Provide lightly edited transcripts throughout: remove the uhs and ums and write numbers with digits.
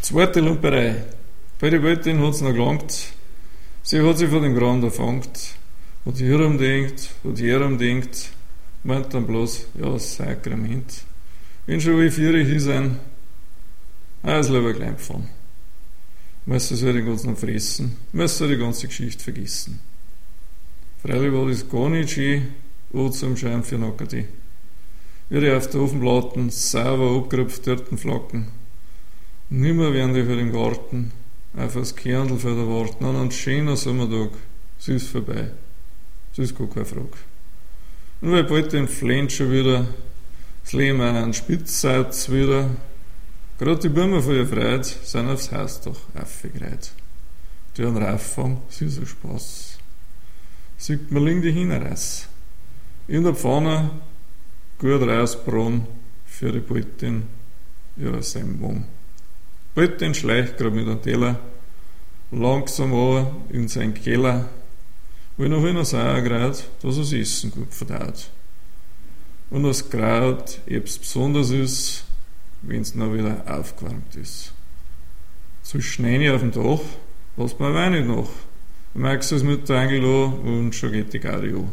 Zweite Lumperei. Bei der Göttin hat's noch gelangt. Sie hat sich von dem Grand erfangt. Und hierum denkt, meint dann bloß, ja, das Sakrament. Wenn schon wie 4 hier sein, ist lieber klein gefahren. Müssen sie den ganzen noch fressen, müssen die ganze Geschichte vergessen. Freilich war das gar nicht schön, zum Schein für Nackerte. Wie die auf der Ofenplatten sauber abgerupft dort Flacken. Nimmer werden die für den Garten auf das Kernl für der warten. An einem schönen Sommertag, es ist vorbei. Es ist gar keine Frage. Und weil bald den Flint schon wieder, das Leben auch an Spitzseits wieder, gerade die Bäume von ihr Freude sind aufs Hausdach aufgereiht. Die haben Rauffang, es ist ein Spaß. Sieht man liegen die Hinreis. In der Pfanne gut rausbraun für die Baltin ihrer Semmung. Baltin schleicht gerade mit einem Teller langsam an in seinen Keller, weil noch einer Sauer gerade, dass das Essen gut verdaut. Und das Kraut ebst besonders ist, wenn es noch wieder aufgewärmt ist. So schnell auf dem Dach, lasst man aber auch nicht nach. Du merkst es mit der Angel an und schon geht die Gaudi an.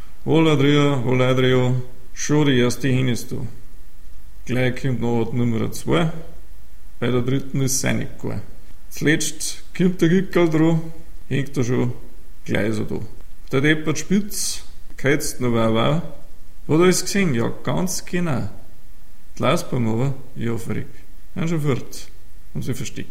Hola, schon die erste hin ist da. Gleich kommt noch Nummer 2, bei der dritten ist es nicht gar. Zuletzt kommt der Gickel dran, hängt er schon gleich so da. Der deppert spitz, geheizt noch wow. Hat er es gesehen? Ja, ganz genau. Die Lausbaum aber, ja, verrückt. Haben schon fort. Und sie versteckt.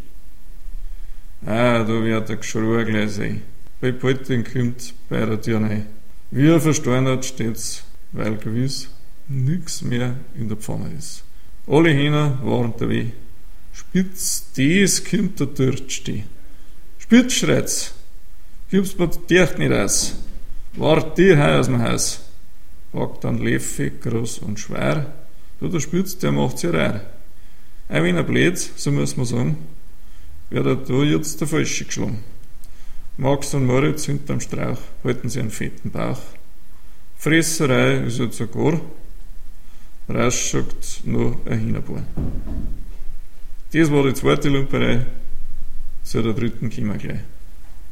Da wird der Geschrei gleich sein. Bei Baltin kommt bei der Tür rein. Wie er versteinert steht's, weil gewiss nix mehr in der Pfanne ist. Alle Hähner waren da weh. Spitz, das kommt der dort stehen. Spitz, schreit's. Gib's mir die Dicht nicht aus. Wart dir heim aus dem Haus. Packt dann Löffel, groß und schwer. Der Spitz, der macht sich rar. Auch wenn er blöd, so muss man sagen, wird er da jetzt der Falsche geschlagen. Max und Moritz hinterm Strauch halten sie einen fetten Bauch. Fresserei ist jetzt sogar, rausschaut noch ein Hühnerbein. Das war die zweite Lumperei, zu der dritten kommen wir gleich.